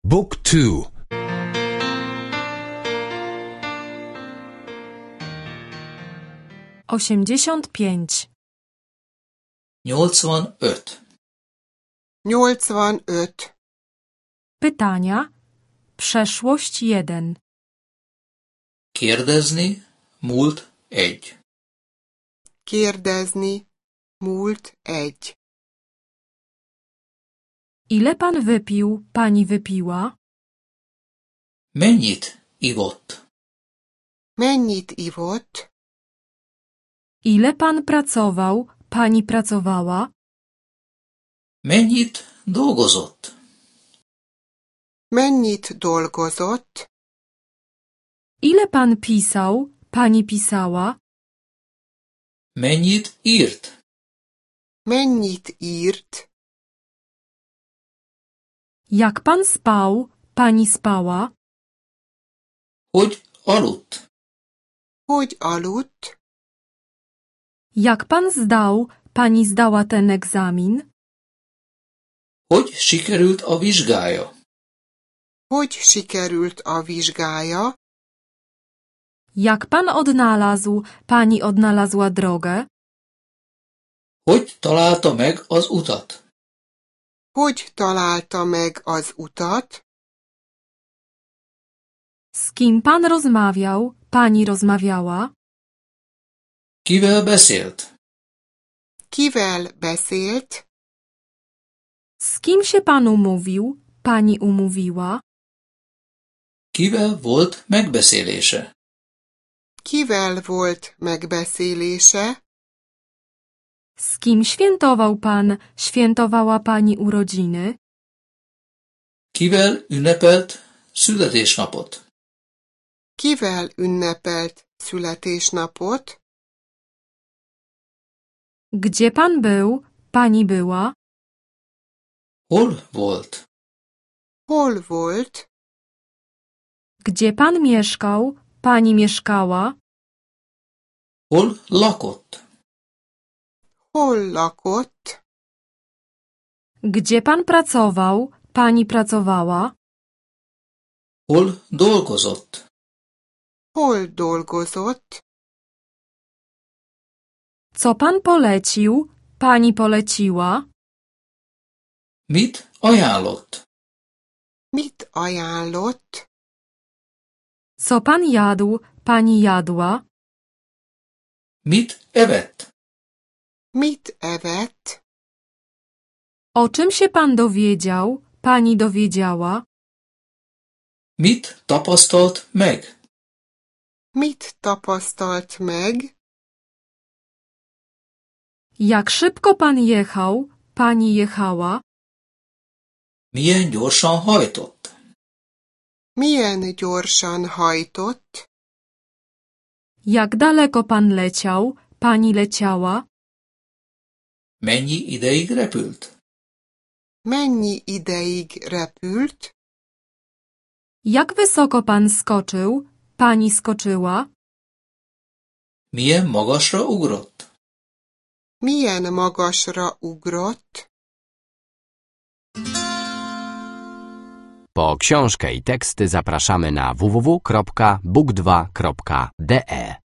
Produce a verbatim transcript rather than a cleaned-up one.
Book two. osiemdziesiąt pięć. nyolcvanöt. nyolcvanöt. Pytania. Przeszłość jeden. Kérdezni, múlt egy. Kérdezni, múlt egy. Ile pan wypił, pani wypiła? Mennyit ivott? Mennyit ivott? Ile pan pracował, pani pracowała? Mennyit dolgozott? Mennyit dolgozott? Ile pan pisał, pani pisała? Mennyit írt? Mennyit írt? Jak pan spał, pani spała? Hogy aludt? Hogy aludt? Jak pan zdał, pani zdała ten egzamin? Hogy sikerült a vizsgája? Hogy sikerült a vizsgája? Jak pan odnalazł, pani odnalazła drogę? Hogy találta meg az utat? Hogy találta meg az utat? Z kim pan rozmawiał, pani rozmawiała? Kivel beszélt? Kivel beszélt? Z kim się pan umówił, pani umówiła? Kivel volt megbeszélése? Kivel volt megbeszélése? Z kim świętował pan, świętowała pani urodziny? Kivel ünnepelt születésnapot? Kivel ünnepelt születésnapot? Gdzie pan był, pani była? Hol volt? Hol volt? Gdzie pan mieszkał, pani mieszkała? Hol lakott? Hol lakott? Gdzie pan pracował, pani pracowała? Hol dolgozott? Hol dolgozott? Co pan polecił, pani poleciła? Mit ajánlott? Mit ajánlott? Co pan jadł, pani jadła? Mit evett? Mit evett? O czym się pan dowiedział, pani dowiedziała? Mit tapasztalt meg? Mit tapasztalt meg? Jak szybko pan jechał, pani jechała? Milyen gyorsan hajtott? Milyen gyorsan hajtott? Jak daleko pan leciał, pani leciała? Mennyi ideig repült? Mennyi ideig repült? Jak wysoko pan skoczył, pani skoczyła? Milyen magasra ugrott? Milyen magasra ugrott? Po książkę i teksty zapraszamy na w w w kropka book dwa kropka d e.